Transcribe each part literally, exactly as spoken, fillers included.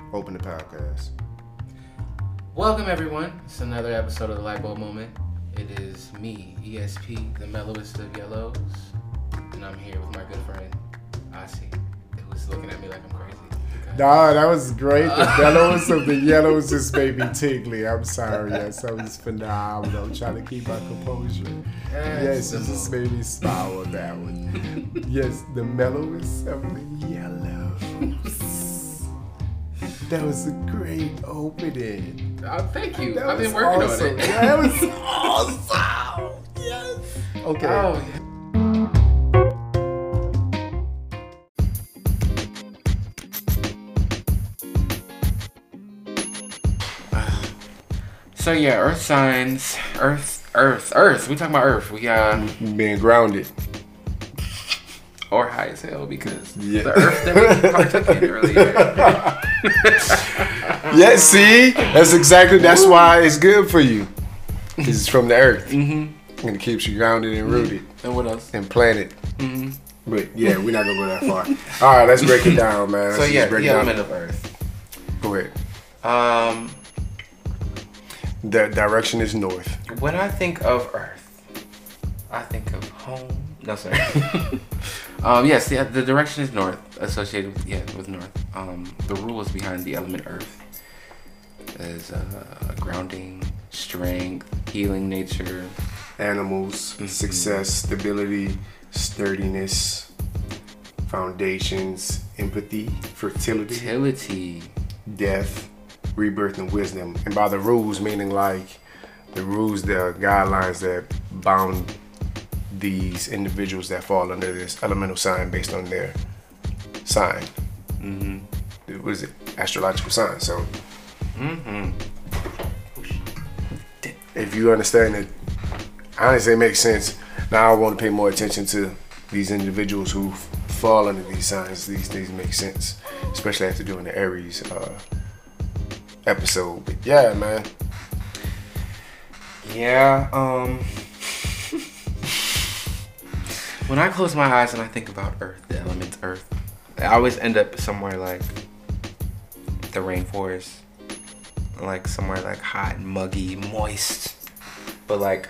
Open the podcast. Welcome, everyone. It's another episode of the Light Bulb Moment. It is me, E S P, the mellowest of yellows, and I'm here with my good friend, Asi, who's looking at me like I'm crazy. Nah, that was great. The mellowest of the yellows just made me tickly. I'm sorry. Yes, that was phenomenal. I'm trying to keep my composure. Yes, it just made me smile on that one. Yes, the mellowest of the yellows. That was a great opening. Oh, thank you. That I've been was working awesome. on it. That was awesome. Yes. Okay. Oh, yeah. So yeah, Earth signs, Earth, Earth, Earth. We talking about Earth. We uh Being grounded. or high as hell because Yeah. the Earth that we partook in earlier. Yeah, see? That's exactly, that's why it's good for you. It's from the earth. Mm-hmm. And it keeps you grounded and rooted And what else? and planted. Mm-hmm. But yeah, we're not going to go that far. All right, let's break it down, man. Let's So just yeah, break the it down. element of Earth. Go ahead. Um, The direction is north. when I think of Earth, I think of home. No, sorry. um, yes, yeah, the direction is north, associated with, yeah, with north. Um, the rules behind the element Earth is uh, grounding, strength, healing nature. Animals, Mhm. success, stability, sturdiness, foundations, empathy, fertility, Fertility. death, rebirth, and wisdom. And by the rules, meaning like the rules, the guidelines that bound these individuals that fall under this elemental sign based on their sign. Mm-hmm. What is it? Astrological sign. So Mm-hmm. if you understand it, honestly, it makes sense. Now I want to pay more attention to these individuals who fall under these signs. These things make sense, especially after doing the Aries uh, episode. But yeah, man. Yeah, um... when I close my eyes and I think about Earth, the element Earth, I always end up somewhere like the rainforest, like somewhere like hot, muggy, moist, but like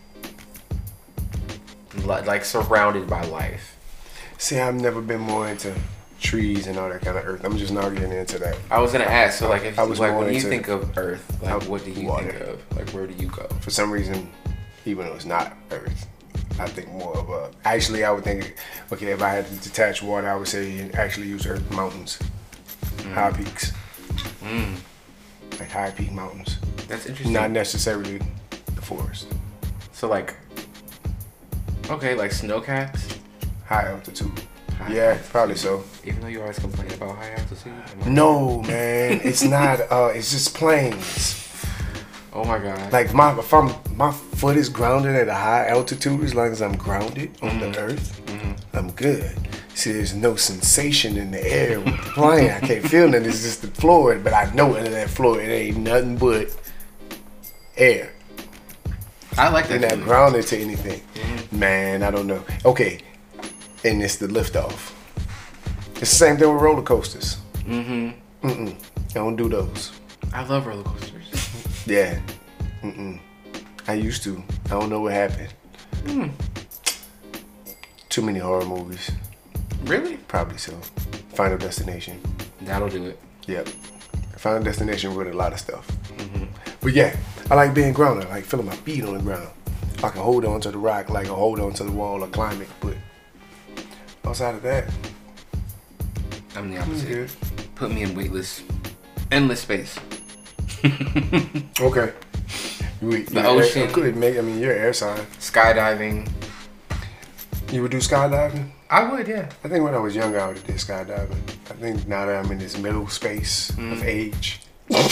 li- like surrounded by life. See, I've never been more into trees and all that kind of earth. I'm just not getting into that. I was gonna ask, so like, if I you, was like more when you into think of Earth, like what do you water. think of? Like where do you go? For some reason, even though it's not earth, I think more of a. Actually, I would think, okay, if I had to detach water, I would say actually use earth mountains, Mm. high peaks, Mm, like high peak mountains. that's interesting. Not necessarily the forest. So like, okay, like snow caps. High altitude. High Yeah, altitude. probably so. Even though you always complain about high altitude. I'm like, No, man, it's not. Uh, it's just plains. oh my god. Like my, if I'm, my foot is grounded at a high altitude, as long as I'm grounded on the earth, Mhm. I'm good. See, there's no sensation in the air with the plane. I can't feel nothing. It's just the floor, but I know under that floor, it ain't nothing but air. I like that. You're not feeling. grounded to anything. Mhm. Man, I don't know. Okay, and it's the liftoff. It's the same thing with roller coasters. Mhm. Mm-mm. I don't do those. I love roller coasters. Yeah. Mm-mm. I used to. I don't know what happened. Mm. Too many horror movies. Really? Probably so. Final Destination. That'll do it. Yep. Final Destination ruined a lot of stuff. Mhm. But yeah, I like being grounded. I like feeling my feet on the ground. I can hold on to the rock, like I hold on to the wall or climb it. But outside of that, I'm the I'm opposite. good. Put me in weightless, endless space. Okay. You, The ocean. Could make. I mean, you're an air sign. Skydiving. You would do skydiving? I would, yeah. I think when I was younger, I would have did skydiving. I think now that I'm in this middle space of age.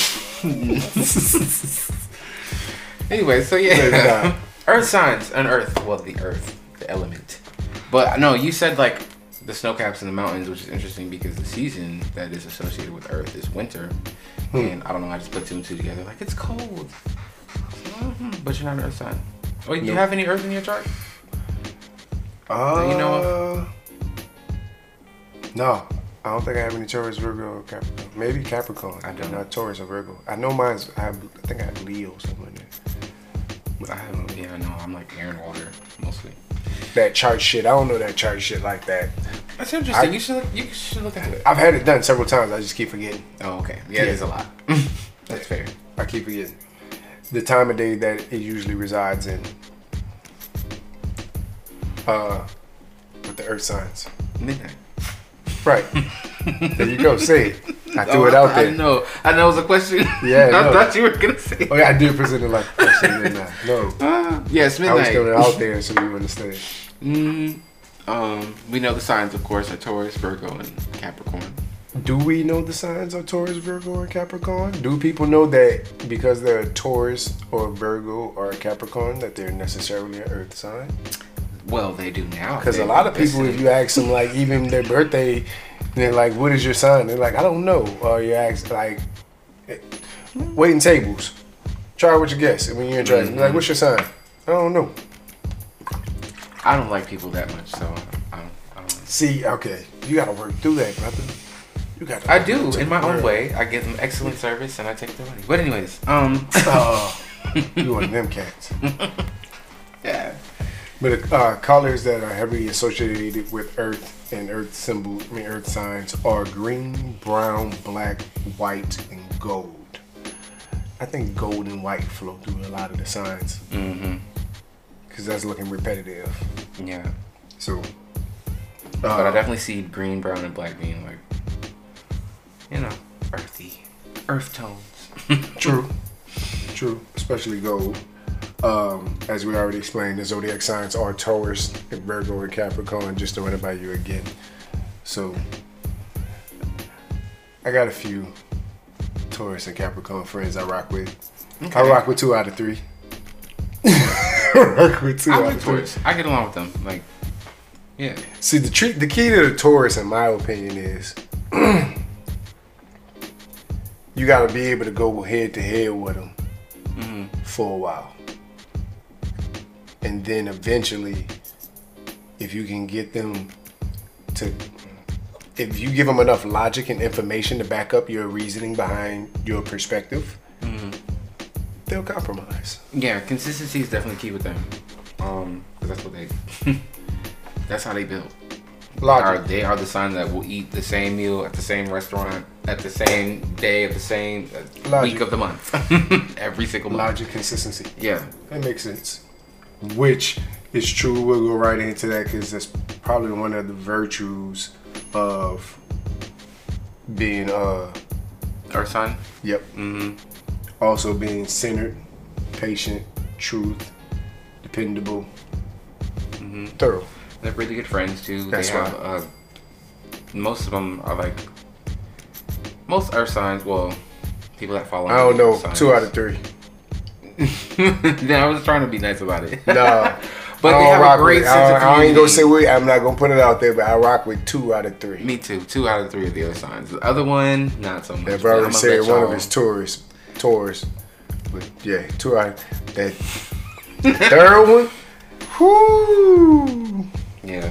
Anyway, so Yeah, yeah, nah. Earth signs, an Earth, well, the Earth, the element. But no, you said like the snow caps in the mountains, which is interesting because the season that is associated with Earth is winter, Hmm. and I don't know, I just put two and two together. Like it's cold, Mhm, but you're not an Earth sign. Oh, do you Nope. have any Earth in your chart? Uh, you know No, I don't think I have any Taurus, Virgo, or Capricorn. Maybe Capricorn. I don't know. Not Taurus or Virgo. I know mine's. I, have, I think I have Leo or something like that. I have, yeah, no, I'm like air and water mostly. That chart shit. I don't know that chart shit like that. That's interesting. I, you should look, you should look into it. I've had it done several times. I just keep forgetting. Oh, okay. Yeah, Yeah. it is a lot. That's fair. I keep forgetting the time of day that it usually resides in. Uh, with the earth signs. Midnight. Right. There you go. Say it. I threw Oh, it out there. I know. I know it was a question. Yeah, I no. thought you were gonna say. Oh yeah, I did present it like a question. Midnight. No. Uh, yes, I was midnight. throwing it out there so you understand. Mm, um, we know the signs, of course, are Taurus, Virgo, and Capricorn. Do we know the signs of Taurus, Virgo, and Capricorn? Do people know that because they're a Taurus or Virgo or a Capricorn that they're necessarily an earth sign? Well, they do now. Because a They- lot of people, if you ask them, like, even their birthday, they're like, what is your sign? They're like, I don't know. Or you ask, like, waiting tables. Try what you guess. And when you're interested, Mm-hmm. like, what's your sign? I don't know. I don't like people that much, so I don't. I, don't See, okay, you got to work through that, brother. You got to. I do in my own way. I give them excellent service and I take their money. But anyways, um, Oh, you one of them cats. yeah. But uh, colors that are heavily associated with Earth and Earth symbol, I mean Earth signs, are green, brown, black, white, and gold. I think gold and white flow through a lot of the signs Mm-hmm. because that's looking repetitive. Yeah. So, But I uh, definitely see green, brown, and black being like, you know, earthy, earth tones. true, true, especially gold. Um, as we already explained, the zodiac signs are Taurus, Virgo, and Capricorn. Just to run it by you again. So, I got a few Taurus and Capricorn friends I rock with. Okay. I rock with two out of three. I rock with two I out like of three. Taurus. I get along with them. Like, yeah. See, the treat, the key to the Taurus, in my opinion, is you got to be able to go head to head with them Mm-hmm. for a while. And then eventually, if you can get them to, if you give them enough logic and information to back up your reasoning behind your perspective, Mm-hmm. they'll compromise. Yeah, consistency is definitely key with them. Um, 'cause that's what they. That's how they build. Are, Logic. they are the sign that will eat the same meal at the same restaurant at the same day of the same uh, Logic. week of the month, every single month. Logic, consistency. Yeah. That makes sense. Which is true. We'll go right into that because that's probably one of the virtues of being, uh, Earth sign. yep. Mm-hmm. Also being centered, patient, truth, dependable, Mm-hmm. thorough. They're really good friends too. That's they have uh, most of them are like most Earth signs. Well, people that follow. I don't know. Earth signs. Two out of three. Yeah, I was trying to be nice about it. No. But I they don't have rock a great with, sense I, of don't- I ain't gonna community. say we. I'm not gonna put it out there, but I rock with two out of three. Me too. Two out of three of the other signs. The other one, not so much. They've But already I'ma said let one of y'all- his tours, tours. But yeah, two out. That third one. Whoo. Yeah.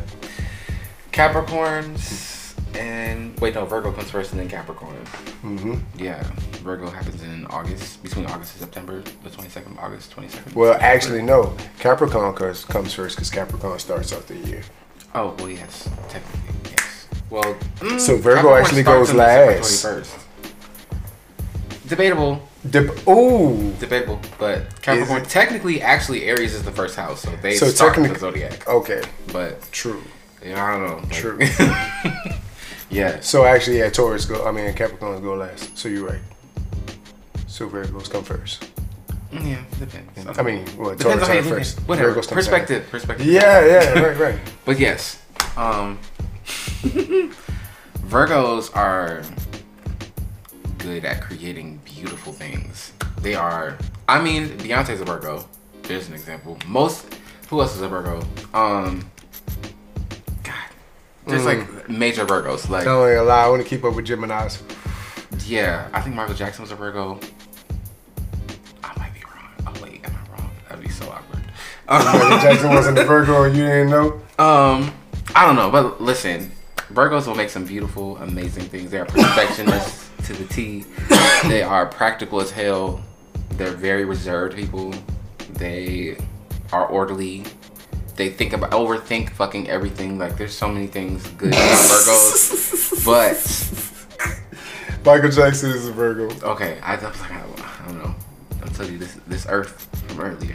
Capricorns and wait no, Virgo comes first and then Capricorn. Mm-hmm. Yeah, Virgo happens in August, between August and September, the twenty-second of August, twenty-second. Well, actually, no. Capricorn comes comes first because Capricorn starts off the year. Oh well, yes, technically yes. Well, mm, So Virgo Capricorn actually starts goes on December last. twenty-first. Debatable, Dep- Ooh. debatable, but Capricorn it? technically, actually, Aries is the first house, so they So start with technic- the zodiac. Okay. But True. yeah, I don't know. like- True. Yeah. So actually, yeah, Taurus go. I mean, Capricorns go last. So you're right. So Virgos come first. Yeah, depends. I mean, well, Depends Taurus on how you come look first. at it. Whatever. Virgos come Perspective. Perspective. second. Yeah, yeah, right, right. But yes, um, Virgos are good at creating beautiful things. They are. I mean, Beyonce's a Virgo. There's an example. Most. Who else is a Virgo? Um. God. There's like major Virgos. Like Don't ain't lie. I want to keep up with Gemini's. yeah, I think Michael Jackson was a Virgo. I might be wrong. Oh wait, am I wrong? That'd be so awkward. Michael Jackson wasn't a Virgo and you didn't know? Um, I don't know, but listen, Virgos will make some beautiful, amazing things. They are perfectionists to the T. They are practical as hell. They're very reserved people. They are orderly. They think about, overthink fucking everything. Like, there's so many things good about Virgos. But Michael Jackson is a Virgo. Okay, I, I, I don't know. I'll tell you this this Earth from earlier.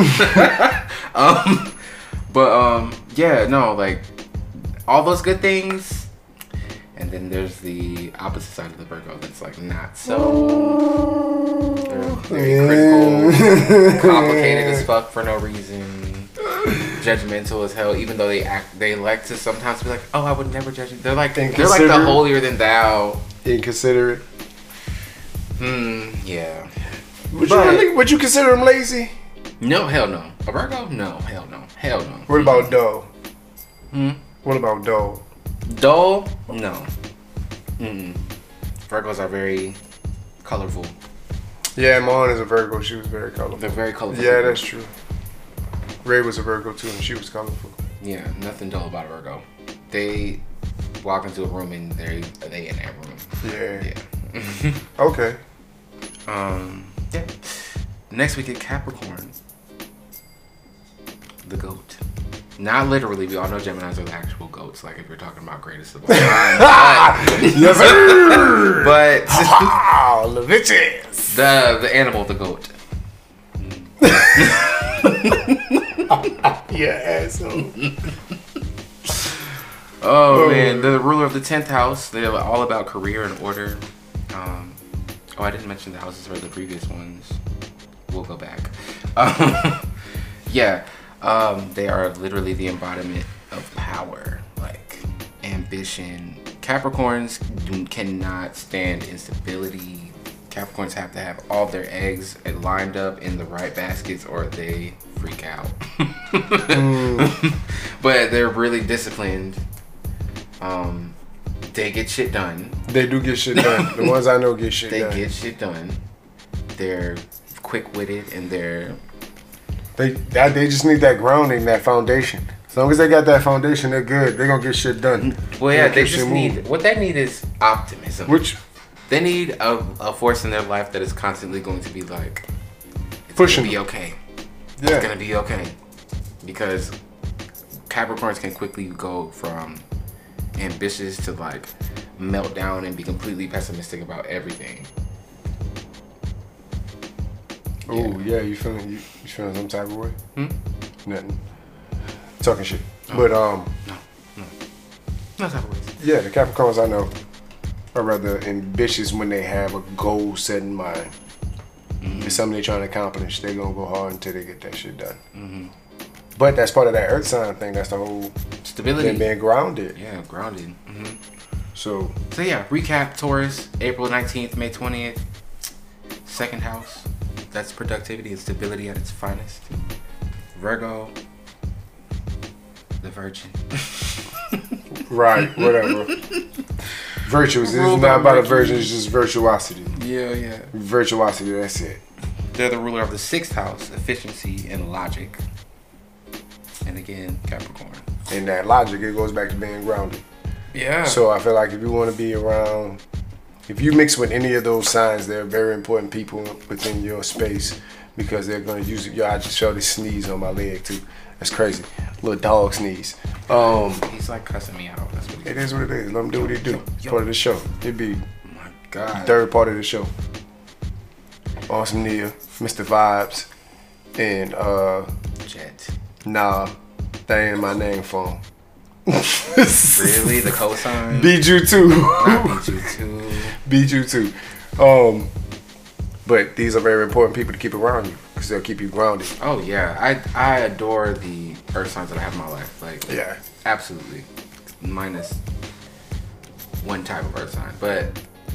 um, but um, yeah, no, like all those good things, and then there's the opposite side of the Virgo that's like not so. They're very critical, complicated as fuck for no reason, judgmental as hell. Even though they act, they like to sometimes be like, "Oh, I would never judge you." They're like they're like the holier than thou. Inconsiderate. Hmm. Yeah. Would you really? Would you consider him lazy? No, hell no. A Virgo? No, hell no, hell no. What about dull? Hmm. What about dull? Dull? No. Mm. Virgos are very colorful. Yeah, my aunt is a Virgo. She was very colorful. They're very colorful. Yeah, that's true. Ray was a Virgo too, and she was colorful. Yeah, nothing dull about a Virgo. They walk into a room and they they in that room. Yeah. Yeah. Okay. Um. Yeah. Next we get Capricorn, the goat. Not literally. We all know Geminis are the actual goats. Like if we're talking about greatest of all time. Yes, sir. But oh, the bitches. The the animal, the goat. Yeah, asshole. Oh, oh man, they're the ruler of the tenth house. They're all about career and order. Um, oh, I didn't mention the houses for the previous ones. We'll go back. Um, yeah, um, they are literally the embodiment of power, like ambition. Capricorns do, cannot stand instability. Capricorns have to have all their eggs lined up in the right baskets or they freak out. mm. But they're really disciplined. Um, they get shit done. They do get shit done. The ones I know get shit they done. They get shit done. They're quick-witted and they're... They that, they just need that grounding, that foundation. As long as they got that foundation, they're good. They're going to get shit done. Well, yeah, they just need... What they need is optimism. Which... They need a, a force in their life that is constantly going to be like... It's pushing. Gonna be okay. Yeah. It's going to be okay. Because Capricorns can quickly go from ambitious to like melt down and be completely pessimistic about everything. Oh yeah. yeah, you feeling you, you feeling some type of way? Hmm? Nothing. Talking shit. Oh. But um no, no. No type of ways. Yeah, the Capricorns I know are rather ambitious when they have a goal set in mind. Mm-hmm. It's something they're trying to accomplish. They're gonna go hard until they get that shit done. Mm-hmm. But that's part of that earth sign thing. That's the whole stability. Being grounded. Yeah, grounded. Mm-hmm. So. So yeah, recap: Taurus, April nineteenth, May twentieth, second house. That's productivity and stability at its finest. Virgo, the Virgin. Right. Whatever. Virtuous. It's not about a virgin. It's just virtuosity. Yeah, yeah. Virtuosity. That's it. They're the ruler of the sixth house, efficiency and logic. And again, Capricorn. And that logic, it goes back to being grounded. Yeah. So I feel like if you want to be around, if you mix with any of those signs, they're very important people within your space because they're going to use it. Yeah, I just felt this sneeze on my leg too. That's crazy. Little dog sneeze. Um, he's like cussing me out. That's what it is. What it is. Let him do what he do. It's part of the show. It'd be oh my God. Third part of the show. Awesome Nia, Mister Vibes, and uh, Jet. Nah, that ain't my name phone. Really? The cosign? Beat you too. Not beat you too. Beat you too. Um, but these are very important people to keep around you because they'll keep you grounded. Oh yeah, I I adore the earth signs that I have in my life. Like yeah, absolutely. Minus one type of earth sign, but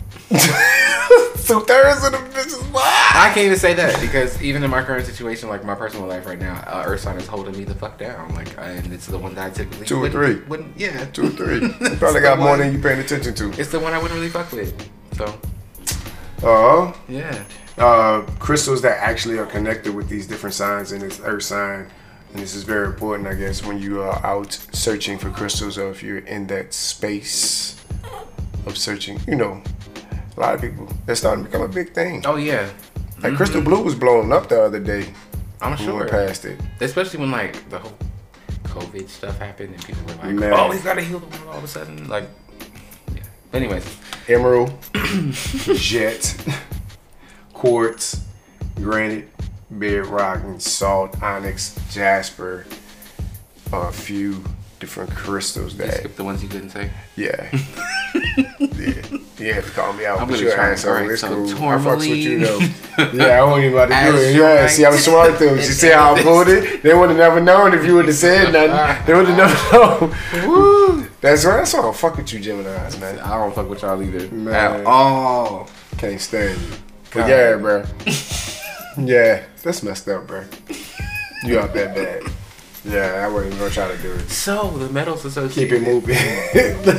two thirds of the bitches. I can't even say that because even in my current situation, like my personal life right now, uh, earth sign is holding me the fuck down. Like, and it's the one that I typically two or wouldn't, three. Wouldn't, yeah, two or three. You probably got more than you paying attention to. It's the one I wouldn't really fuck with. So, uh, yeah. Uh, crystals that actually are connected with these different signs in this earth sign And this is very important, I guess, when you are out searching for crystals, or if you're in that space of searching. You know, a lot of people, that's starting to become a big thing. Oh yeah. Like mm-hmm. Crystal Blue was blowing up the other day. I'm we sure. went past it. Especially when like the whole COVID stuff happened and people were like, Man. "Oh, he's got to heal the world all of a sudden." Like, yeah. Anyways, Emerald, jet, quartz, granite, bedrock, and salt, onyx, jasper, a few different crystals you that. skip the ones you couldn't say. Yeah. yeah. You have to call me out. I'm Put gonna your try. hands on. Alright, It's so cool. I fucks with you tourmaline. though. Yeah, I wasn't even about to do it. Yeah, Azurite. see, I was smart though. You see how I pulled it? They would have never known if you would have said nothing. They would have never known. Woo! That's right. That's why I don't fuck with you, Geminis, man. I don't fuck with y'all either. Man. At all. Can't stand you. But God. yeah, bro. Yeah, that's messed up, bro. You out that bad. Yeah, I wasn't even gonna try to do it. So the metals Keep associated. it moving.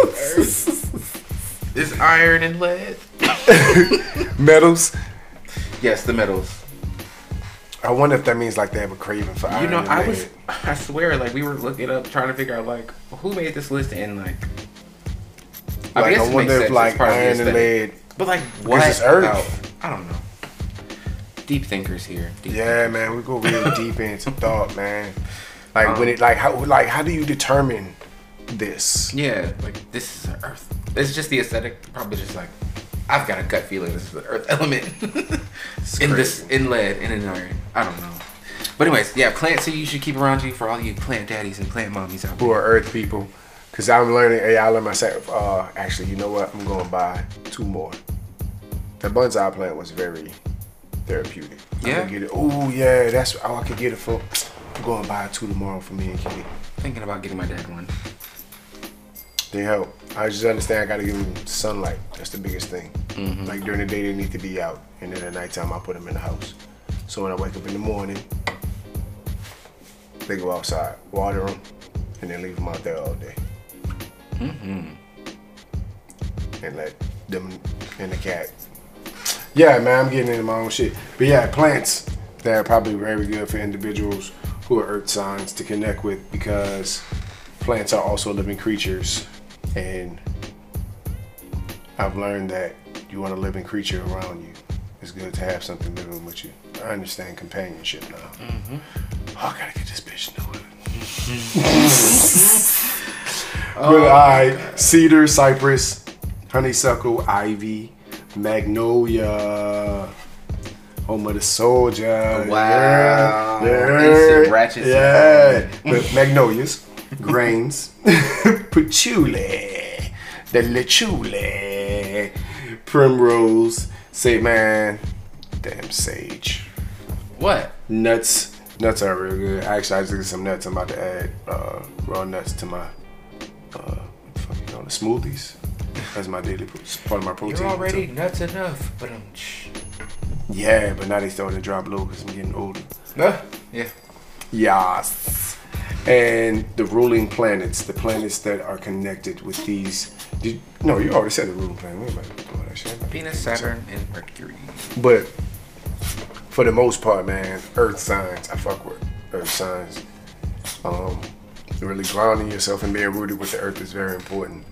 Is iron and lead. Metals. Yes, the metals. I wonder if that means like they have a craving for iron. You know, and I lead. was, I swear, like we were looking up, trying to figure out like who made this list and like. I Like, guess I it wonder makes if sense. It's like part of the iron and aesthetic. lead. But like what? it's Earth. About- I don't know. Deep thinkers here. Deep Yeah, thinkers. man, we go real deep into thought, man. Like Um, when it, like how, like how do you determine this? Yeah, like this is an Earth. It's just the aesthetic. Probably just like I've got a gut feeling this is the Earth element in this in lead and in iron. I don't know. But anyways, yeah, plants that you should keep around you for all you plant daddies and plant mommies out there. Who are Earth people? Cause I'm learning. Hey, I learned myself. Uh, actually, you know what? I'm going to buy two more. The bonsai plant was very therapeutic. I'm Yeah? gonna get it. Oh yeah, that's oh I could get it for. I'm going to buy two tomorrow for me and Kitty. Thinking about getting my dad one. They help. I just understand I gotta give them sunlight. That's the biggest thing. Mm-hmm. Like during the day they need to be out, and then at nighttime I put them in the house. So when I wake up in the morning, they go outside, water them, and then leave them out there all day. Mm-hmm. And let them and the cat. Yeah, man, I'm getting into my own shit. But yeah, plants that are probably very good for individuals who are earth signs to connect with, because plants are also living creatures, and I've learned that you want a living creature around you. It's good to have something living with you. I understand companionship now. Mm-hmm. Oh, I gotta get this bitch new one. Oh, But alright, cedar, cypress, honeysuckle, ivy, magnolia, home of the soldier. Wow. Yeah, Instant ratchet yeah. But magnolias, grains, patchouli, the lechule, primrose, say man, damn sage. What? Nuts. Nuts are real good. Actually, I just got some nuts. I'm about to add uh, raw nuts to my uh, what the fuck you call it? Smoothies. That's my daily pro- part of my protein. You're already too. nuts enough, but um. Yeah, but now they starting to drop low because I'm getting older. Uh, yeah. Yes. And the ruling planets, the planets that are connected with these. Did, no, you already said the ruling planet. We might be doing that shit. Venus, Saturn, and Mercury. But for the most part, man, earth signs, I fuck with earth signs. Um, really grounding yourself and being rooted with the earth is very important.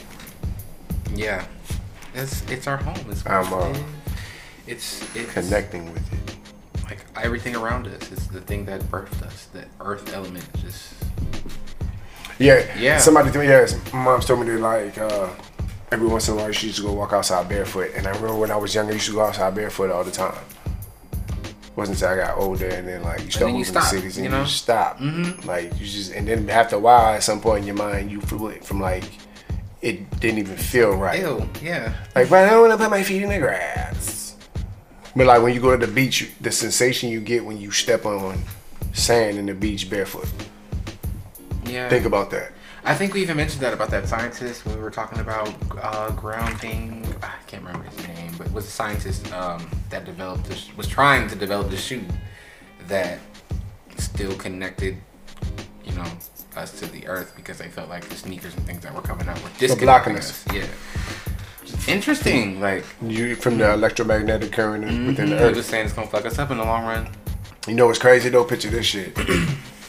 Yeah. It's it's our home. It's I'm, uh, it's it's Connecting with it. like everything around us. It's the thing that birthed us. That earth element just. Yeah, Yeah. Somebody told me, yes, my mom's told me that like uh, every once in a while she used to go walk outside barefoot. And I remember when I was younger, I used to go outside barefoot all the time. Wasn't until I got older and then like you start then you moving to stop, cities and you you, know? just stop. Mhm. Like you just, and then after a while, at some point in your mind, you flew it from like it didn't even feel right. Ew. Yeah. Like, but I don't want to put my feet in the grass. But like when you go to the beach, the sensation you get when you step on sand in the beach barefoot. Yeah. Think about that. I think we even mentioned that about that scientist when we were talking about uh, grounding. I can't remember his name, but it was a scientist um, that developed this, was trying to develop the shoe that still connected, you know, us to the earth, because they felt like the sneakers and things that were coming out were disconnecting blocking us. Yeah. Interesting. Like You from the electromagnetic current within the I was earth. just saying it's gonna fuck us up in the long run. You know what's crazy though? Picture this shit.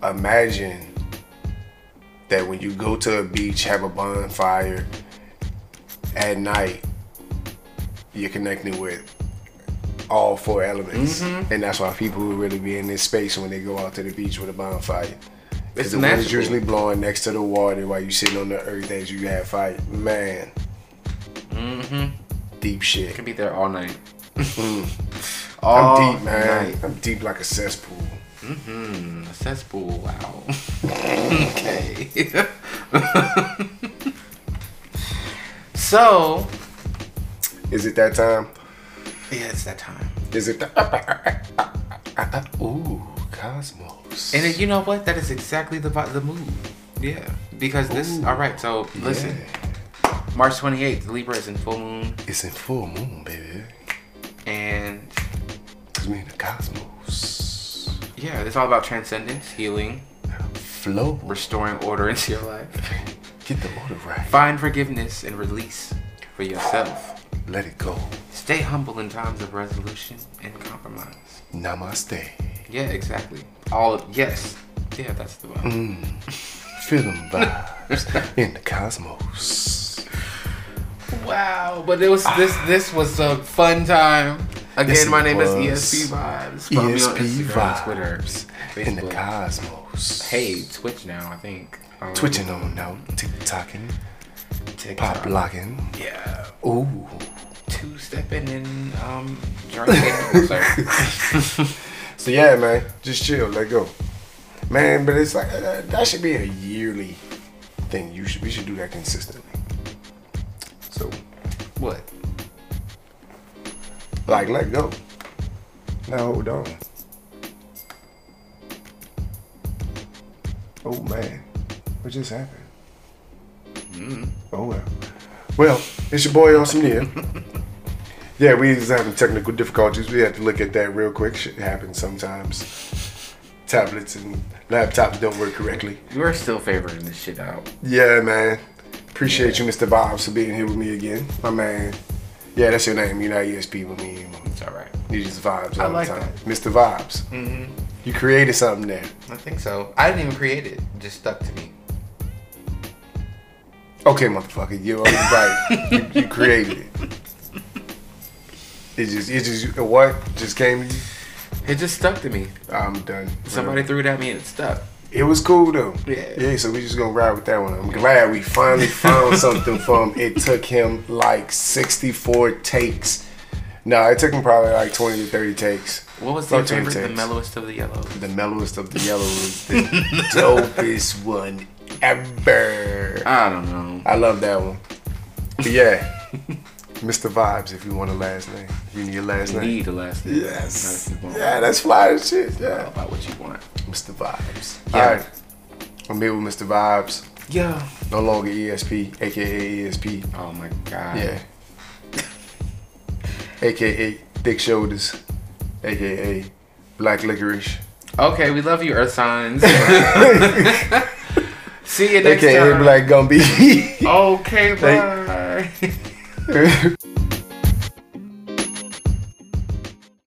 imagine that when you go to a beach, have a bonfire at night, you're connecting with all four elements. Mm-hmm. And that's why people will really be in this space when they go out to the beach with a bonfire. Because the wind is usually blowing next to the water while you're sitting on the earth as you have fire. Man. Mm-hmm. Deep shit. You can be there all night. Mm. All I'm deep, man. Night. I'm deep like a cesspool. Mm-hmm. A cesspool, wow. Okay. So. Is it that time? Yeah, it's that time. Is it the... Ooh, Cosmos. And then, you know what? That is exactly the the move. Yeah. Because this... Ooh, all right, so listen. Yeah. March twenty-eighth, Libra is in full moon. It's in full moon, baby. And... Because we in the cosmos. Yeah, it's all about transcendence, healing. Flow. Restoring order into your life. Get the order right. Find forgiveness and release for yourself. Let it go. Stay humble in times of resolution and compromise. Namaste. Yeah, exactly. All of, yes. Yeah, that's the one. Mm. Feeling vibes in the cosmos. Wow, but it was this this was a fun time. Again, yes, my name was. is E S P Vibes. E S P Vibes. Twitter, Facebook. In the cosmos. Hey, Twitch now, I think. Um, Twitching on now. TikToking. TikTok. Pop blocking. Yeah. Ooh. Two stepping and um drinking. So yeah, man, just chill, let go, man. But it's like uh, that should be a yearly thing. You should we should do that consistently. So what? Like let go. Now hold on. Oh man, what just happened? Mm-hmm. Oh well. Well, it's your boy Awesome here. Yeah, we was having technical difficulties. We had to look at that real quick. Shit happens sometimes. Tablets and laptops don't work correctly. You are still favoring this shit out. Yeah, man. Appreciate yeah. you, Mister Vibes, for being here with me again. My man. Yeah, that's your name. You're not E S P with me anymore. It's all right. You just Vibes all I like the time. that. Mister Vibes. Mm-hmm. You created something there. I think so. I didn't even create it. It just stuck to me. Okay, motherfucker. You're right. you, you created it. It just, it just, what just came to you? It just stuck to me. I'm done. Somebody threw it at me and it stuck. It was cool though. Yeah. Yeah, so we just gonna ride with that one. I'm glad we finally found something from it took him like sixty-four takes. No, it took him probably like twenty to thirty takes. What was your favorite? Takes. The mellowest of the yellows. The mellowest of the yellows was the dopest one ever. I don't know. I love that one. But yeah. Mister Vibes, if you want a last name. You need a last you name. You need a last name. Yes. Yeah, that's fly as shit. Yeah. All about what you want. Mister Vibes. Yeah. All right. I'm here with Mister Vibes. Yeah. No longer E S P, a k a. E S P. Oh my God. Yeah. a k a. Thick Shoulders. a k a. Black Licorice. Okay, we love you, Earth Signs. See you next a k a. time. Black Gumby. Okay, bye.